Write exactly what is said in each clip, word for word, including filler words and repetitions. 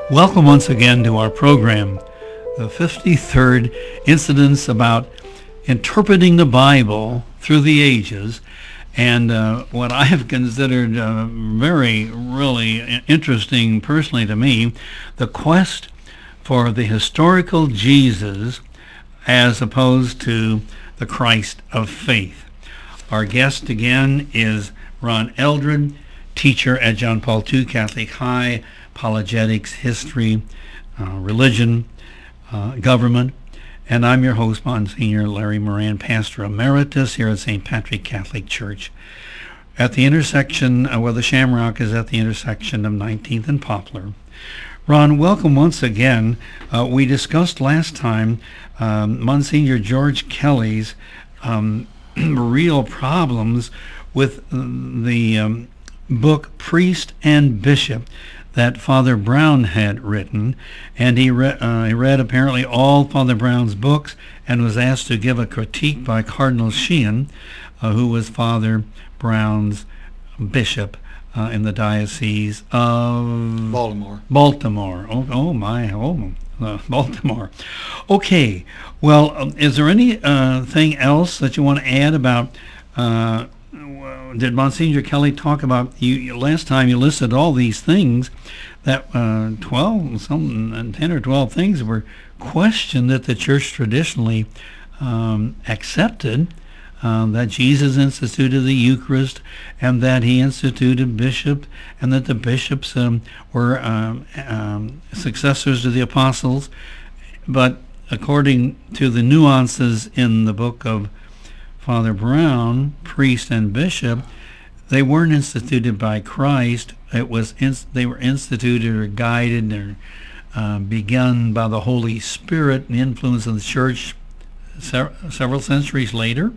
Welcome once again to our program, the fifty-third Incidents about Interpreting the Bible Through the Ages, and uh, what I have considered uh, very, really interesting personally to me, the quest for the historical Jesus as opposed to the Christ of faith. Our guest again is Ron Eldred, teacher at John Paul the Second Catholic High, apologetics, history, uh, religion, uh, government, and I'm your host, Monsignor Larry Moran, pastor emeritus here at Saint Patrick Catholic Church, at the intersection, uh, where the Shamrock is at the intersection of nineteenth and Poplar. Ron, welcome once again. Uh, we discussed last time um, Monsignor George Kelly's um, real problems with the um, book Priest and Bishop that Father Brown had written, and he, re- uh, he read apparently all Father Brown's books and was asked to give a critique by Cardinal Sheehan, uh, who was Father Brown's bishop uh, in the Diocese of Baltimore. Baltimore. Oh, oh my, oh, uh, Baltimore. Okay, well, um, is there any uh, thing else that you want to add about uh, did Monsignor Kelly talk about, you last time you listed all these things, that uh, twelve, some, ten or twelve things were questioned that the church traditionally um, accepted, um, that Jesus instituted the Eucharist, and that he instituted bishops, and that the bishops um, were um, um, successors to the apostles. But according to the nuances in the book of Father Brown, priest and bishop, they weren't instituted by Christ. It was inst- they were instituted or guided or uh, begun by the Holy Spirit and the influence of the church se- several centuries later.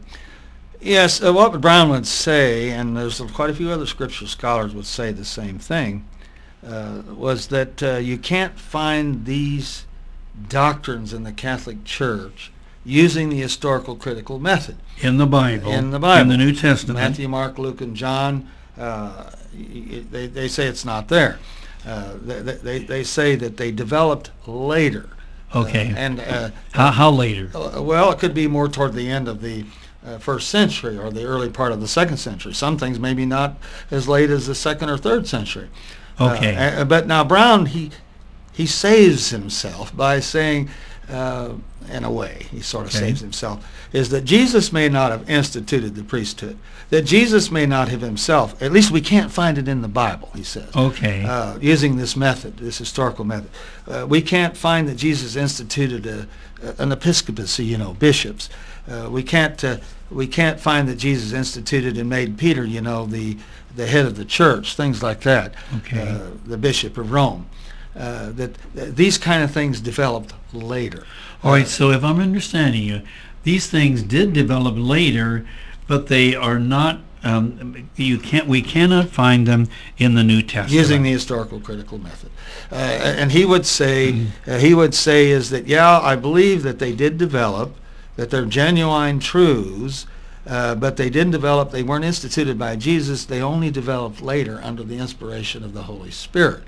Yes, uh, what Brown would say, and there's quite a few other scripture scholars would say the same thing, uh, was that uh, you can't find these doctrines in the Catholic Church using the historical critical method. In the Bible. In the Bible. In the New Testament. Matthew, Mark, Luke, and John, uh, they, they say it's not there. Uh, they, they, they say that they developed later. Okay. Uh, and uh, how, how later? Uh, well, it could be more toward the end of the uh, first century or the early part of the second century. Some things maybe not as late as the second or third century. Okay. Uh, but now Brown, he, he saves himself by saying, uh, in a way, he sort of okay. saves himself, is that Jesus may not have instituted the priesthood, that Jesus may not have himself, at least we can't find it in the Bible, he says, okay. uh, using this method, this historical method. Uh, we can't find that Jesus instituted a, a, an episcopacy, you know, bishops. Uh, we can't uh, we can't find that Jesus instituted and made Peter, you know, the, the head of the church, things like that, okay. uh, the Bishop of Rome. Uh, that uh, these kind of things developed later. All right, so if I'm understanding you, these things did develop later, but they are not. Um, you can't. We cannot find them in the New Testament using the historical critical method. Uh, and he would say, mm-hmm. uh, he would say is that yeah, I believe that they did develop, that they're genuine truths, uh, but they didn't develop. They weren't instituted by Jesus. They only developed later under the inspiration of the Holy Spirit.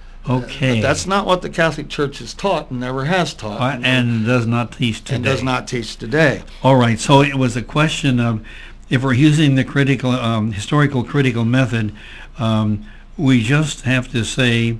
Okay. Uh, but that's not what the Catholic Church has taught and never has taught. Uh, and, and does not teach today. And does not teach today. All right. So it was a question of, if we're using the critical, um, historical critical method, um, we just have to say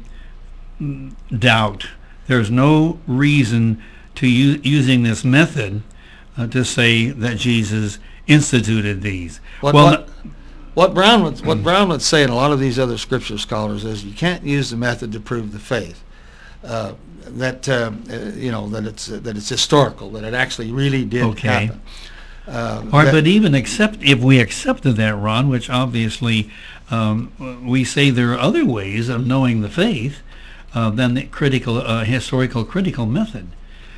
mm, doubt. There's no reason to u- using this method uh, to say that Jesus instituted these. What, well, what, What Brown would what Brown would say, and a lot of these other scripture scholars, is you can't use the method to prove the faith. Uh, that uh, you know that it's uh, that it's historical, that it actually really did okay. happen. Uh, All right, that, but even accept if we accepted that, Ron, which obviously um, we say there are other ways of knowing the faith uh, than the critical uh, historical critical method.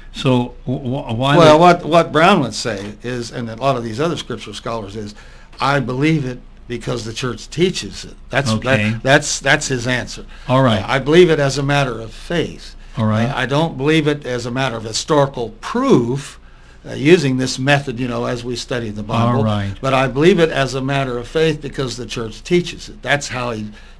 So w- why? Well, what what Brown would say is, and a lot of these other scripture scholars is, I believe it because the church teaches it. That's okay. that, that's that's his answer. All right. Uh, I believe it as a matter of faith. All right. Uh, I don't believe it as a matter of historical proof, uh, using this method, you know, as we study the Bible. All right. But I believe it as a matter of faith because the church teaches it. That's how he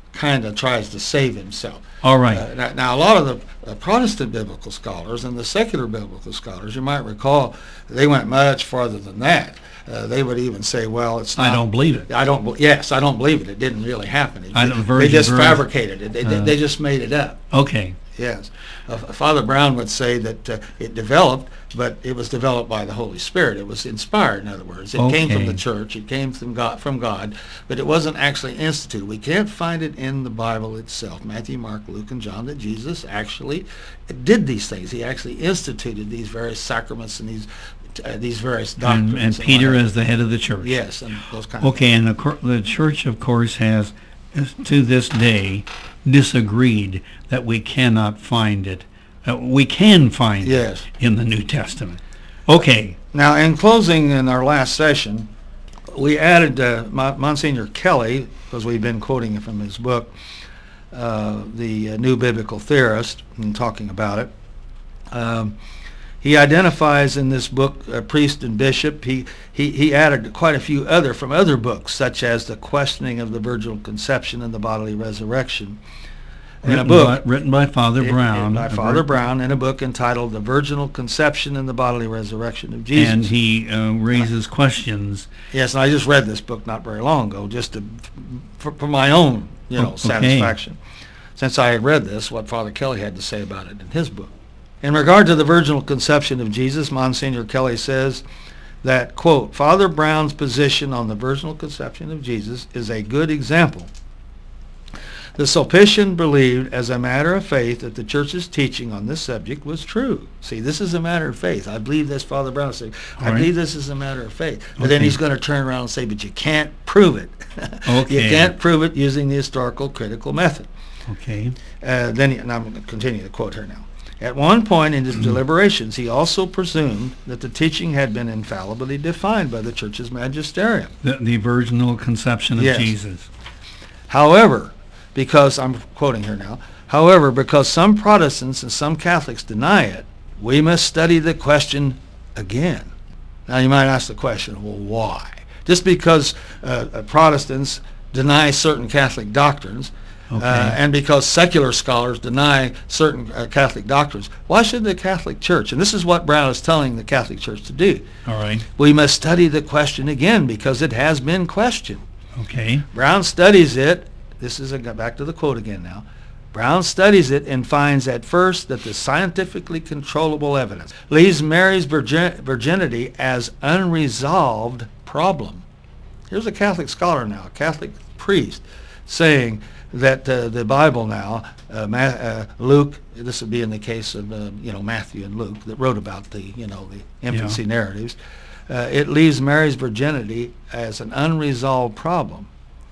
kind of tries to save himself. All right. Uh, now, now, a lot of the uh, Protestant biblical scholars and the secular biblical scholars, you might recall, they went much farther than that. Uh, they would even say, well, it's not. I don't believe it. I don't. be- Yes, I don't believe it. It didn't really happen. It, I don't- they virgin just birth. fabricated it. They, they- Uh. they just made it up. Okay. Yes. Uh, Father Brown would say that uh, it developed, but it was developed by the Holy Spirit. It was inspired, in other words. It came from Okay. the church. It came from God, from God, but it wasn't actually instituted. We can't find it in the Bible itself, Matthew, Mark, Luke, and John, that Jesus actually did these things. He actually instituted these various sacraments and these uh, these various doctrines. And, and Peter whatnot. as the head of the church. Yes, and those kind of Okay, and the, cor- the church, of course, has, to this day, disagreed that we cannot find it. Uh, we can find Yes. it in the New Testament. Okay. Now, in closing, in our last session, we added uh, Mo- Monsignor Kelly, because we've been quoting from his book, uh, The uh, New Biblical Theorist, and talking about it. Um, he identifies in this book a priest and bishop. He, he, he added quite a few other from other books, such as The Questioning of the Virginal Conception and the Bodily Resurrection. In a Written book by, written by Father it- Brown. by a Father vir- Brown, in a book entitled The Virginal Conception and the Bodily Resurrection of Jesus. And he uh, raises questions. Yes, and I just read this book not very long ago, just to, for, for my own, you know, Okay. satisfaction. Since I had read this, what Father Kelly had to say about it in his book. In regard to the virginal conception of Jesus, Monsignor Kelly says that, quote, Father Brown's position on the virginal conception of Jesus is a good example. The Sulpician believed as a matter of faith that the church's teaching on this subject was true. See, this is a matter of faith. I believe this, Father Brown said. I All right. believe this is a matter of faith. But then Okay. he's going to turn around and say, but you can't prove it. Okay. You can't prove it using the historical critical method. Okay. Uh, then, he, and I'm going to continue the quote here now. At one point in his deliberations, he also presumed that the teaching had been infallibly defined by the church's magisterium. The, the virginal conception of Yes. Jesus. However, because, I'm quoting here now, however, because some Protestants and some Catholics deny it, we must study the question again. Now you might ask the question, well, why? Just because uh, uh, Protestants deny certain Catholic doctrines, Okay. uh, and because secular scholars deny certain uh, Catholic doctrines, why should the Catholic Church, and this is what Brown is telling the Catholic Church to do, All right. we must study the question again because it has been questioned. Okay. Brown studies it. This is a, back to the quote again now. Brown studies it and finds at first that the scientifically controllable evidence leaves Mary's virgin, virginity as unresolved problem. Here's a Catholic scholar now, a Catholic priest, saying that uh, the Bible now, uh, Ma- uh, Luke, this would be in the case of uh, you know Matthew and Luke that wrote about the you know the infancy Yeah. narratives, uh, it leaves Mary's virginity as an unresolved problem.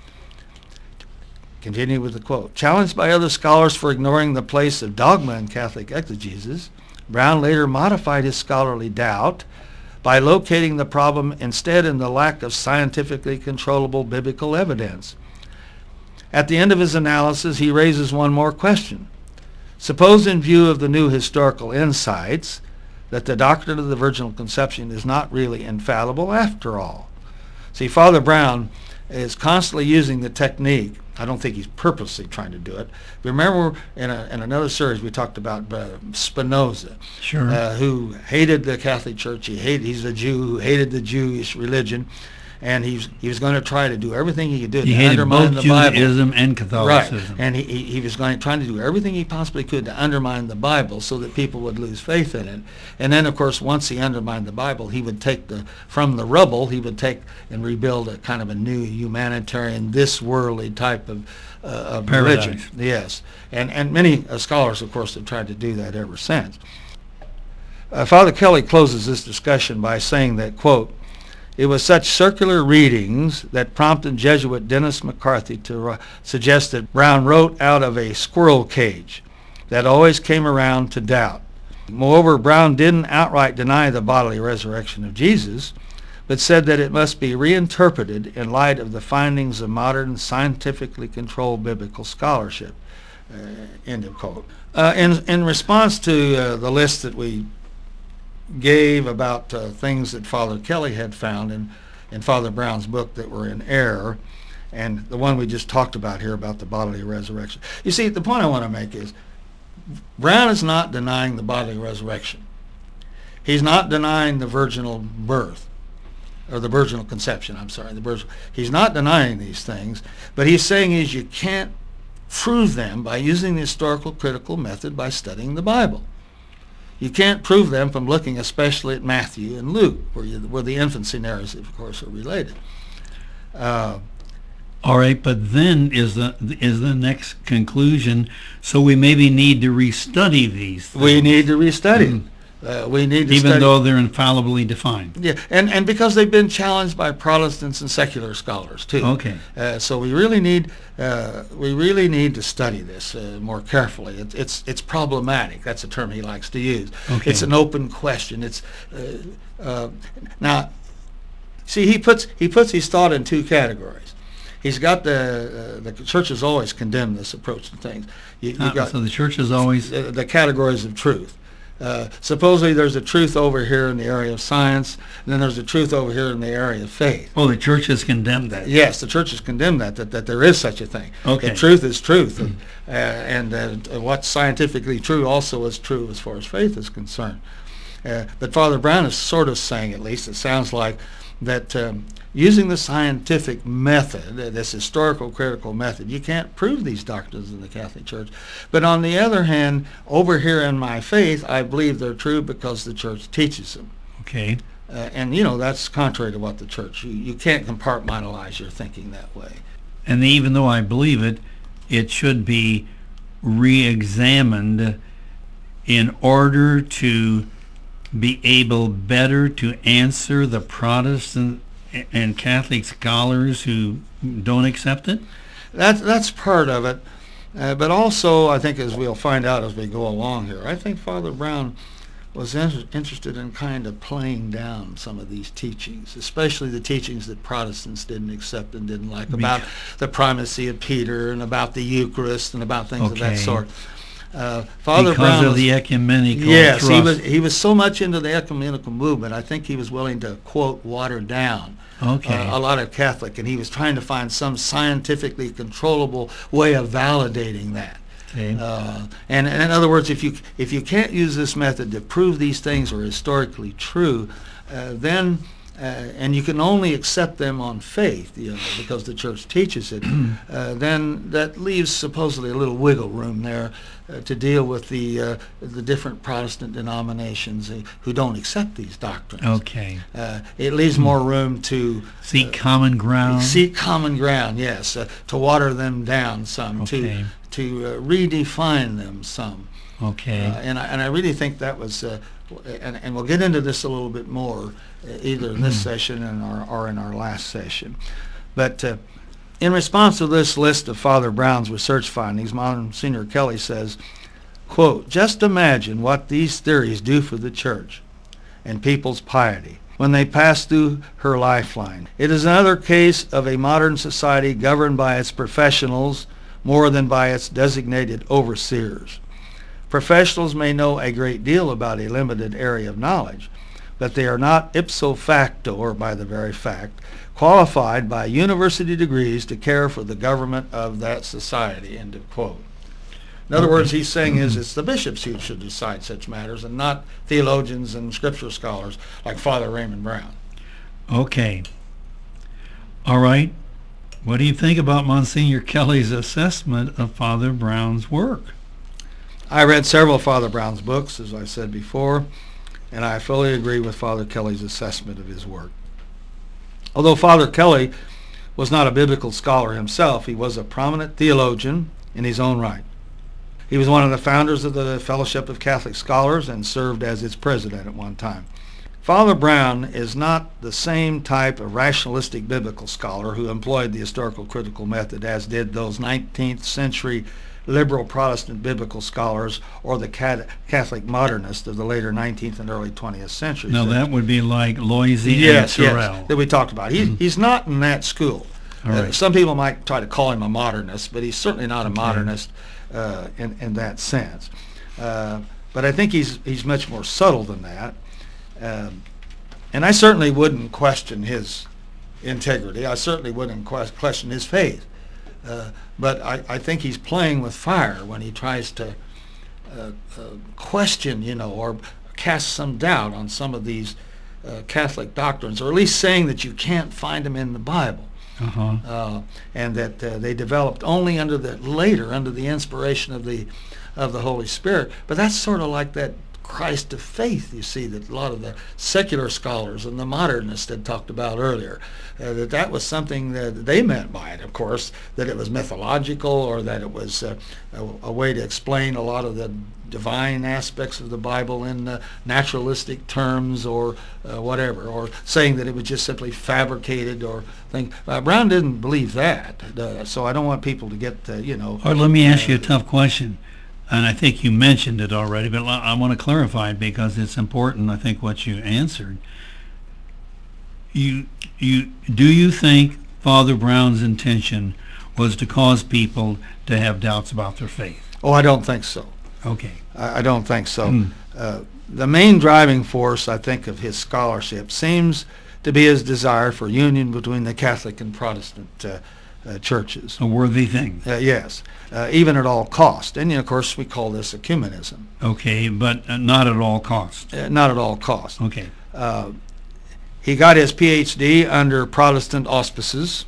Continue with the quote. Challenged by other scholars for ignoring the place of dogma in Catholic exegesis, Brown later modified his scholarly doubt by locating the problem instead in the lack of scientifically controllable biblical evidence. At the end of his analysis, he raises one more question. Suppose, in view of the new historical insights, that the doctrine of the virginal conception is not really infallible after all. See, Father Brown is constantly using the technique. I don't think he's purposely trying to do it. Remember, in, a, in another series, we talked about uh, Spinoza, Sure. uh, who hated the Catholic Church. He hated. He's a Jew who hated the Jewish religion, and he's he was going to try to do everything he could do he to hated undermine both the Bible. Judaism and Right, Catholicism. and he, he, he was going trying to do everything he possibly could to undermine the Bible so that people would lose faith in it. And then, of course, once he undermined the Bible, he would take the from the rubble, he would take and rebuild a kind of a new humanitarian, this worldly type of, uh, of Paradise. religion. Yes, and and many uh, scholars, of course, have tried to do that ever since. Uh, Father Kelly closes this discussion by saying that, quote, it was such circular readings that prompted Jesuit Dennis McCarthy to uh, suggest that Brown wrote out of a squirrel cage that always came around to doubt. Moreover, Brown didn't outright deny the bodily resurrection of Jesus, but said that it must be reinterpreted in light of the findings of modern scientifically controlled biblical scholarship. Uh, end of quote. Uh, in, in response to uh, the list that we gave about uh, things that Father Kelly had found in, in Father Brown's book that were in error, and the one we just talked about here about the bodily resurrection. You see, the point I want to make is Brown is not denying the bodily resurrection. He's not denying the virginal birth, or the virginal conception, I'm sorry. The virgin, he's not denying these things, but he's saying is you can't prove them by using the historical critical method by studying the Bible. You can't prove them from looking especially at Matthew and Luke, where, you, where the infancy narratives, of course, are related. Uh, All right, but then is the is the next conclusion, so we maybe need to restudy these things. We need to restudy mm. Uh, we need to Even study, though they're infallibly defined. Yeah, and, and because they've been challenged by Protestants and secular scholars too. Okay. Uh, so we really need uh, we really need to study this uh, more carefully. It's it's it's problematic. That's a term he likes to use. Okay. It's an open question. It's uh, uh, now, see, he puts he puts his thought in two categories. He's got the uh, the church has always condemned this approach to things. You, you uh, got so the church has always the, the categories of truth. Uh, supposedly there's a truth over here in the area of science, and then there's a truth over here in the area of faith. Oh, the church has condemned that. Yes, the church has condemned that, that, that there is such a thing. Okay. That truth is truth, and, uh, and uh, what's scientifically true also is true as far as faith is concerned. Uh, but Father Brown is sort of saying, at least it sounds like, that um, using the scientific method, uh, this historical critical method, you can't prove these doctrines in the Catholic Church. But on the other hand, over here in my faith, I believe they're true because the church teaches them. Okay. Uh, and, you know, that's contrary to what the church, you, you can't compartmentalize your thinking that way. And even though I believe it, it should be re-examined in order to be able better to answer the Protestant and Catholic scholars who don't accept it? That's, that's part of it. Uh, but also, I think, as we'll find out as we go along here, I think Father Brown was in- interested in kind of playing down some of these teachings, especially the teachings that Protestants didn't accept and didn't like, about the primacy of Peter and about the Eucharist and about things Okay. of that sort. Uh, Father because Brown of was, the ecumenical yes, thrust. he was he was so much into the ecumenical movement. I think he was willing to quote water down Okay. uh, a lot of Catholic, and he was trying to find some scientifically controllable way of validating that. Okay. Uh, and, and in other words, if you if you can't use this method to prove these things are historically true, uh, then uh, and you can only accept them on faith, you know, because the church teaches it, uh, then that leaves supposedly a little wiggle room there uh, to deal with the uh, the different Protestant denominations uh, who don't accept these doctrines. Okay. Uh, it leaves more room to Seek uh, common ground. seek common ground, yes, uh, to water them down some, Okay. to to uh, redefine them some. Okay. Uh, and, I, and I really think that was, uh, and, and we'll get into this a little bit more, uh, either in this session and our, or in our last session. But uh, in response to this list of Father Brown's research findings, Monsignor Kelly says, quote, "Just imagine what these theories do for the church and people's piety when they pass through her lifeline. It is another case of a modern society governed by its professionals more than by its designated overseers. Professionals may know a great deal about a limited area of knowledge, but they are not ipso facto, or by the very fact, qualified by university degrees to care for the government of that society," end of quote. In other words, he's saying is it's the bishops who should decide such matters and not theologians and scripture scholars like Father Raymond Brown. Okay. All right. What do you think about Monsignor Kelly's assessment of Father Brown's work? I read several of Father Brown's books, as I said before, and I fully agree with Father Kelly's assessment of his work. Although Father Kelly was not a biblical scholar himself, he was a prominent theologian in his own right. He was one of the founders of the Fellowship of Catholic Scholars and served as its president at one time. Father Brown is not the same type of rationalistic biblical scholar who employed the historical critical method as did those nineteenth century liberal Protestant biblical scholars or the Catholic modernists of the later nineteenth and early twentieth centuries. Now that would be like Loisy yes, and Terrell. Yes, that we talked about. He, mm. He's not in that school. All right. Uh, some people might try to call him a modernist, but he's certainly not a modernist uh, in, in that sense. Uh, but I think he's he's much more subtle than that. Um, and I certainly wouldn't question his integrity. I certainly wouldn't ques- question his faith. Uh, but I, I think he's playing with fire when he tries to uh, uh, question, you know, or cast some doubt on some of these uh, Catholic doctrines, or at least saying that you can't find them in the Bible. Uh-huh. Uh, and that uh, they developed only under the later under the inspiration of the of the Holy Spirit. But that's sort of like that Christ of faith, you see, that a lot of the secular scholars and the modernists had talked about earlier, uh, that that was something that they meant by it, of course, that it was mythological, or that it was uh, a, a way to explain a lot of the divine aspects of the Bible in uh, naturalistic terms, or uh, whatever, or saying that it was just simply fabricated or thing. Uh, Brown didn't believe that, uh, so I don't want people to get, uh, you know. Or let me ask uh, you a tough question. And I think you mentioned it already, but I want to clarify it because it's important, I think, what you answered. You, you, do you think Father Brown's intention was to cause people to have doubts about their faith? Oh, I don't think so. Okay. I, I don't think so. Mm. Uh, the main driving force, I think, of his scholarship seems to be his desire for union between the Catholic and Protestant uh, uh, churches. A worthy thing. Uh, yes, uh, even at all cost. And, you know, of course, we call this ecumenism. Okay, but uh, not at all cost. Uh, not at all cost. Okay. Uh, he got his P H D under Protestant auspices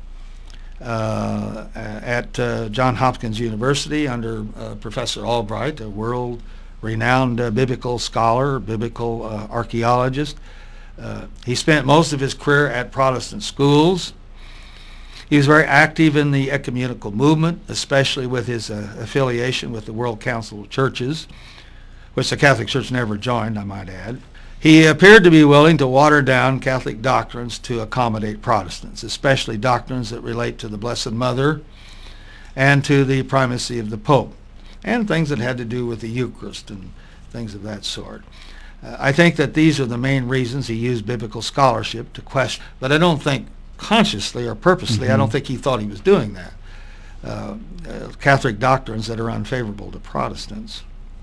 uh, at uh, Johns Hopkins University under uh, Professor Albright, a world-renowned uh, biblical scholar, biblical uh, archaeologist. Uh, he spent most of his career at Protestant schools. He was very active in the ecumenical movement, especially with his uh, affiliation with the World Council of Churches, which the Catholic Church never joined, I might add. He appeared to be willing to water down Catholic doctrines to accommodate Protestants, especially doctrines that relate to the Blessed Mother and to the primacy of the Pope, and things that had to do with the Eucharist and things of that sort. Uh, I think that these are the main reasons he used biblical scholarship to question, but I don't think consciously or purposely, mm-hmm. I don't think he thought he was doing that. Uh, uh, Catholic doctrines that are unfavorable to Protestants.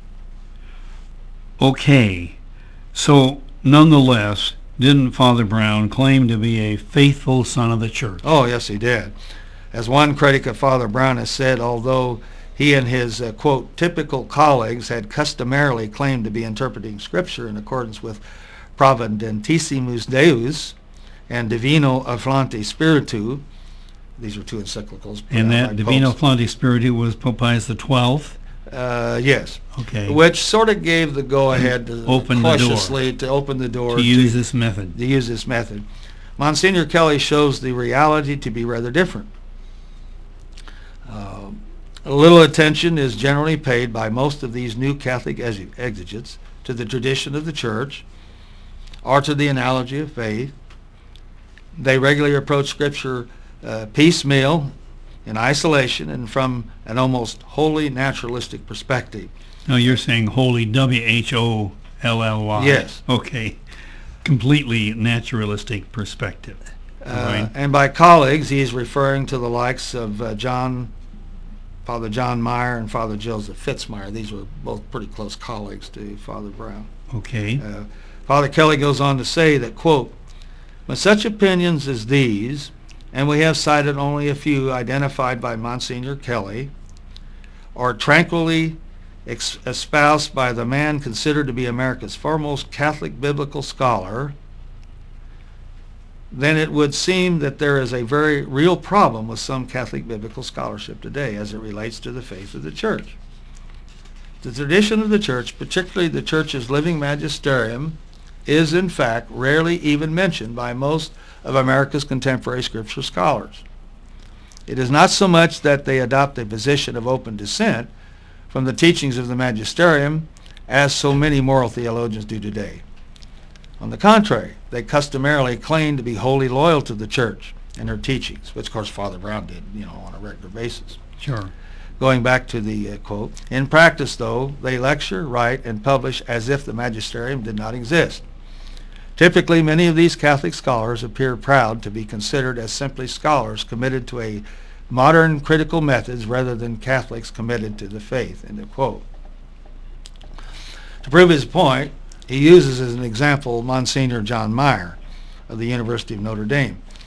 Okay, so nonetheless, didn't Father Brown claim to be a faithful son of the church? Oh, yes, he did. As one critic of Father Brown has said, although he and his, uh, quote, typical colleagues had customarily claimed to be interpreting Scripture in accordance with Providentissimus Deus and Divino Afflante Spiritu, these are two encyclicals. And that Divino Afflante Spiritu was Pope Pius the twelfth? Uh, yes. Okay. Which sort of gave the go-ahead to open cautiously the to open the door to use to, this method. To use this method. Monsignor Kelly shows the reality to be rather different. Uh, little attention is generally paid by most of these new Catholic exegetes to the tradition of the Church or to the analogy of faith. They regularly approach Scripture uh, piecemeal, in isolation, and from an almost wholly naturalistic perspective. Now you're saying wholly, W H O L L Y. Yes. Okay. Completely naturalistic perspective. Uh, right. And by colleagues, he's referring to the likes of uh, John, Father John Meyer and Father Joseph Fitzmyer. These were both pretty close colleagues to Father Brown. Okay. Uh, Father Kelly goes on to say that, quote, "With such opinions as these, and we have cited only a few identified by Monsignor Kelly, are tranquilly ex- espoused by the man considered to be America's foremost Catholic biblical scholar, then it would seem that there is a very real problem with some Catholic biblical scholarship today as it relates to the faith of the Church. The tradition of the Church, particularly the Church's living magisterium, is in fact rarely even mentioned by most of America's contemporary scripture scholars. It is not so much that they adopt a position of open dissent from the teachings of the magisterium as so many moral theologians do today. On the contrary, they customarily claim to be wholly loyal to the Church and her teachings, which of course Father Brown did, you know, on a regular basis." Sure. Going back to the uh, quote, "In practice, though, they lecture, write, and publish as if the magisterium did not exist. Typically, many of these Catholic scholars appear proud to be considered as simply scholars committed to a modern critical methods rather than Catholics committed to the faith." End of quote. To prove his point, he uses as an example Monsignor John Meyer of the University of Notre Dame.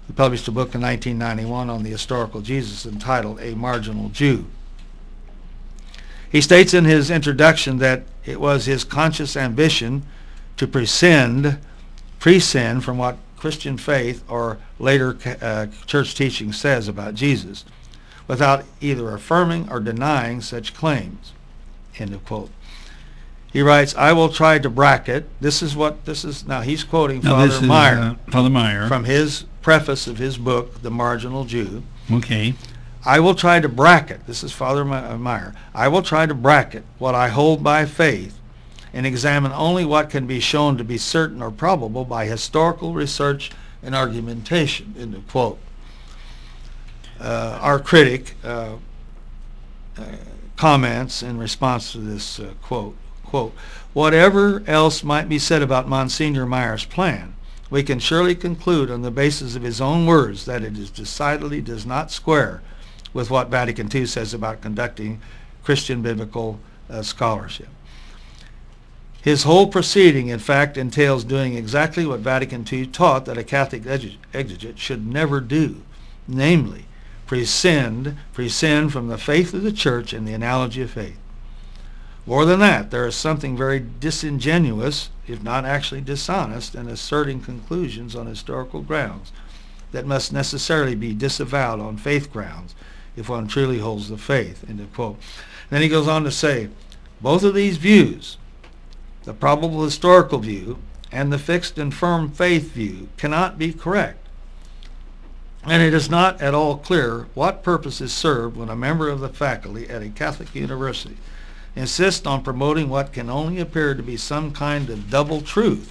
He published a book in nineteen ninety-one on the historical Jesus entitled A Marginal Jew. He states in his introduction that it was his conscious ambition to prescind, prescind from what Christian faith or later uh, church teaching says about Jesus, without either affirming or denying such claims. End of quote. He writes, I will try to bracket, this is what, this is, now he's quoting Now Father this is, Meyer uh, Father Meyer. from his preface of his book, The Marginal Jew. Okay. I will try to bracket, this is Father Meyer, I will try to bracket what I hold by faith and examine only what can be shown to be certain or probable by historical research and argumentation, end of quote. Uh, our critic uh, uh, comments in response to this uh, quote, quote, whatever else might be said about Monsignor Meyer's plan, we can surely conclude on the basis of his own words that it is decidedly does not square with what Vatican two says about conducting Christian biblical uh, scholarship. His whole proceeding, in fact, entails doing exactly what Vatican two taught that a Catholic exegete should never do, namely, prescind, prescind from the faith of the Church and the analogy of faith. More than that, there is something very disingenuous, if not actually dishonest, in asserting conclusions on historical grounds that must necessarily be disavowed on faith grounds if one truly holds the faith, end of quote. Then he goes on to say, both of these views, the probable historical view and the fixed and firm faith view, cannot be correct. And it is not at all clear what purpose is served when a member of the faculty at a Catholic university insists on promoting what can only appear to be some kind of double truth.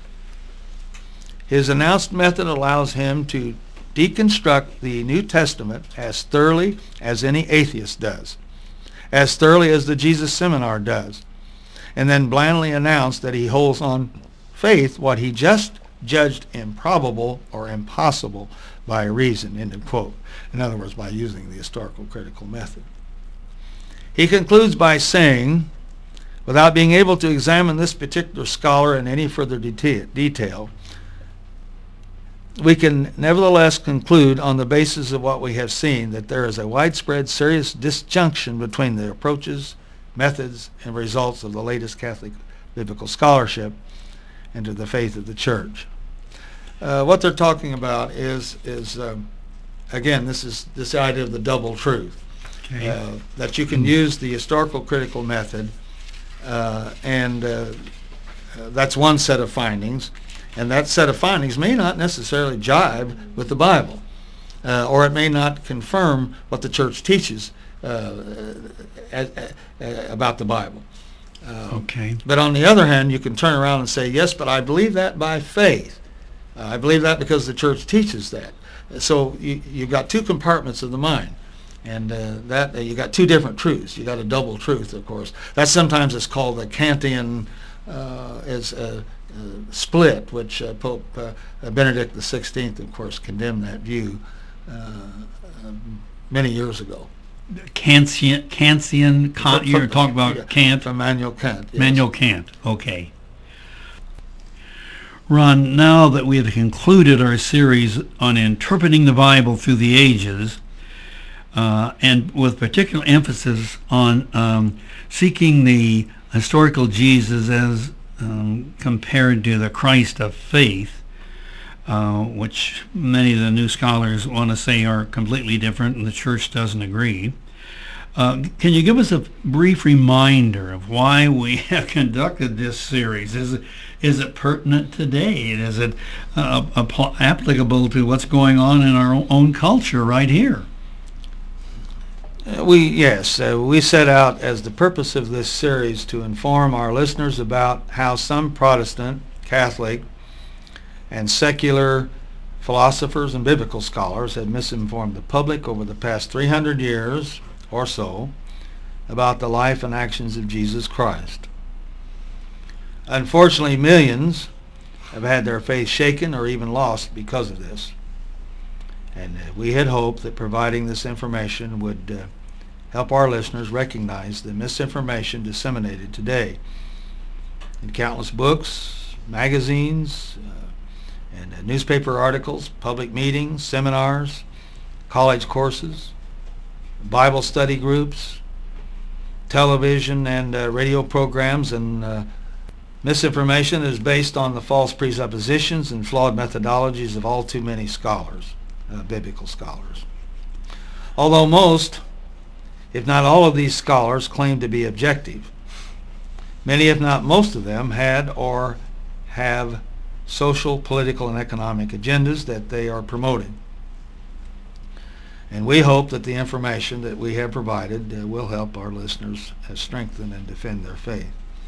His announced method allows him to deconstruct the New Testament as thoroughly as any atheist does, as thoroughly as the Jesus Seminar does, and then blandly announce that he holds on faith what he just judged improbable or impossible by reason, end of quote. In other words, by using the historical critical method. He concludes by saying, without being able to examine this particular scholar in any further deta- detail, we can nevertheless conclude on the basis of what we have seen that there is a widespread serious disjunction between the approaches, methods, and results of the latest Catholic biblical scholarship and to the faith of the Church. Uh, what they're talking about is, is um, again, this is this idea of the double truth. Okay. Uh, that you can use the historical critical method, uh, and uh, uh, that's one set of findings, and that set of findings may not necessarily jive with the Bible, uh, or it may not confirm what the Church teaches uh, uh, uh, about the Bible. Uh, Okay. But on the other hand, you can turn around and say, yes, but I believe that by faith. Uh, I believe that because the Church teaches that. So you, you've got two compartments of the mind. And uh, that uh, you got two different truths. You got a double truth, of course. That sometimes is called the Kantian uh, is a, a split, which uh, Pope uh, Benedict the sixteenth, of course, condemned that view uh, uh, many years ago. Kantian, Kantian, Kant, you're talking about yeah, Kant. From Immanuel Kant. Yes. Immanuel Kant. Okay. Ron, now that we have concluded our series on interpreting the Bible through the ages, Uh, and with particular emphasis on um, seeking the historical Jesus as um, compared to the Christ of faith, uh, which many of the new scholars want to say are completely different, and the Church doesn't agree. Uh, can you give us a brief reminder of why we have conducted this series? Is it, is it pertinent today? Is it uh, applicable to what's going on in our own culture right here? Uh, we yes, uh, we set out as the purpose of this series to inform our listeners about how some Protestant, Catholic, and secular philosophers and biblical scholars have misinformed the public over the past three hundred years or so about the life and actions of Jesus Christ. Unfortunately, millions have had their faith shaken or even lost because of this. And uh, we had hoped that providing this information would uh, help our listeners recognize the misinformation disseminated today in countless books, magazines, uh, and uh, newspaper articles, public meetings, seminars, college courses, Bible study groups, television and uh, radio programs, and uh, misinformation is based on the false presuppositions and flawed methodologies of all too many scholars, uh, biblical scholars. Although most, if not all of these scholars claim to be objective, many, if not most of them, had or have social, political, and economic agendas that they are promoting. And we hope that the information that we have provided uh, will help our listeners uh, strengthen and defend their faith.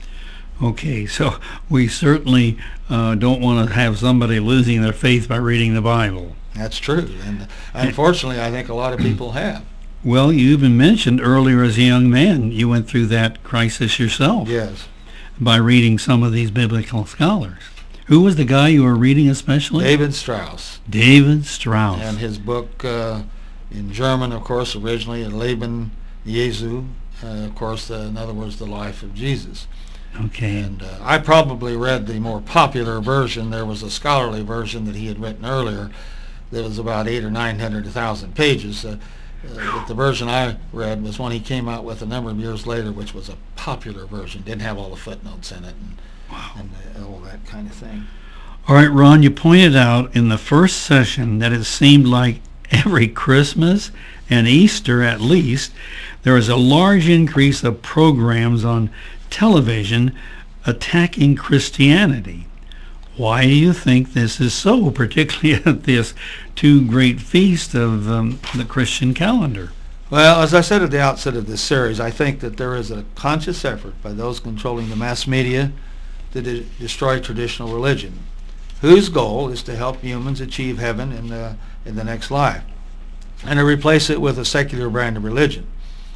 Okay, so we certainly uh, don't want to have somebody losing their faith by reading the Bible. That's true, and unfortunately I think a lot of people have. Well, you even mentioned earlier as a young man you went through that crisis yourself. Yes. By reading some of these biblical scholars. Who was the guy you were reading especially? David Strauss. David Strauss. And his book uh, in German, of course, originally, Leben Jesu, uh, of course, uh, in other words, the life of Jesus. Okay. And uh, I probably read the more popular version. There was a scholarly version that he had written earlier that was about eight or nine hundred, a thousand pages. Uh, uh, but the version I read was one he came out with a number of years later, which was a popular version. Didn't have all the footnotes in it and, wow. and uh, all that kind of thing. All right, Ron, you pointed out in the first session that it seemed like every Christmas and Easter, at least, there was a large increase of programs on television attacking Christianity. Why do you think this is so, particularly at this two great feast of um, the Christian calendar? Well, as I said at the outset of this series, I think that there is a conscious effort by those controlling the mass media to de- destroy traditional religion, whose goal is to help humans achieve heaven in the, in the next life, and to replace it with a secular brand of religion,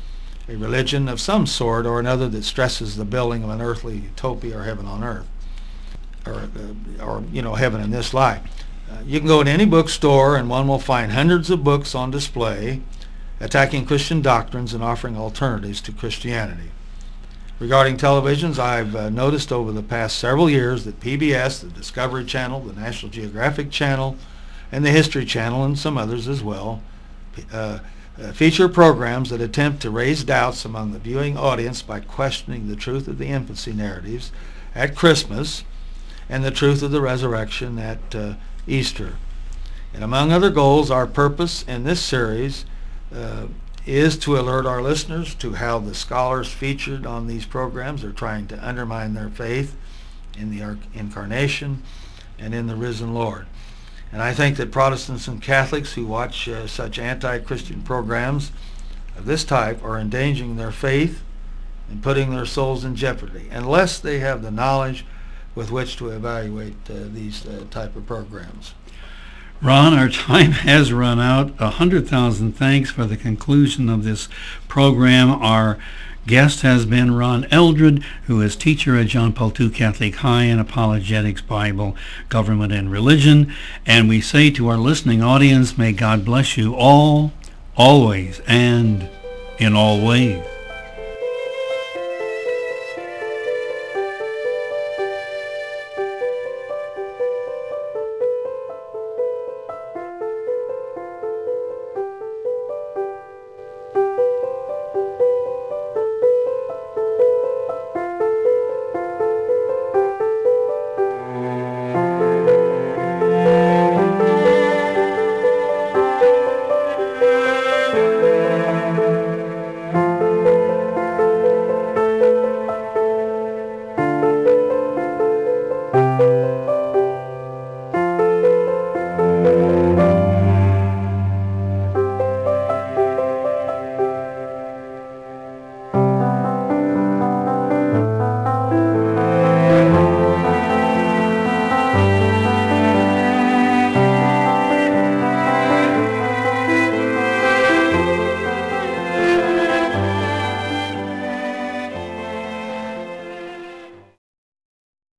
a religion of some sort or another that stresses the building of an earthly utopia or heaven on earth, or, uh, or you know, heaven in this life. Uh, you can go to any bookstore and one will find hundreds of books on display attacking Christian doctrines and offering alternatives to Christianity. Regarding televisions, I've uh, noticed over the past several years that P B S, the Discovery Channel, the National Geographic Channel, and the History Channel, and some others as well, uh, uh, feature programs that attempt to raise doubts among the viewing audience by questioning the truth of the infancy narratives at Christmas and the truth of the resurrection at uh, Easter. And among other goals, our purpose in this series uh, is to alert our listeners to how the scholars featured on these programs are trying to undermine their faith in the incarnation and in the risen Lord. And I think that Protestants and Catholics who watch uh, such anti-Christian programs of this type are endangering their faith and putting their souls in jeopardy, unless they have the knowledge with which to evaluate uh, these uh, type of programs. Ron, our time has run out. A hundred thousand thanks for the conclusion of this program. Our guest has been Ron Eldred, who is teacher at John Paul the Second Catholic High in Apologetics, Bible, Government, and Religion. And we say to our listening audience, may God bless you all, always, and in all ways.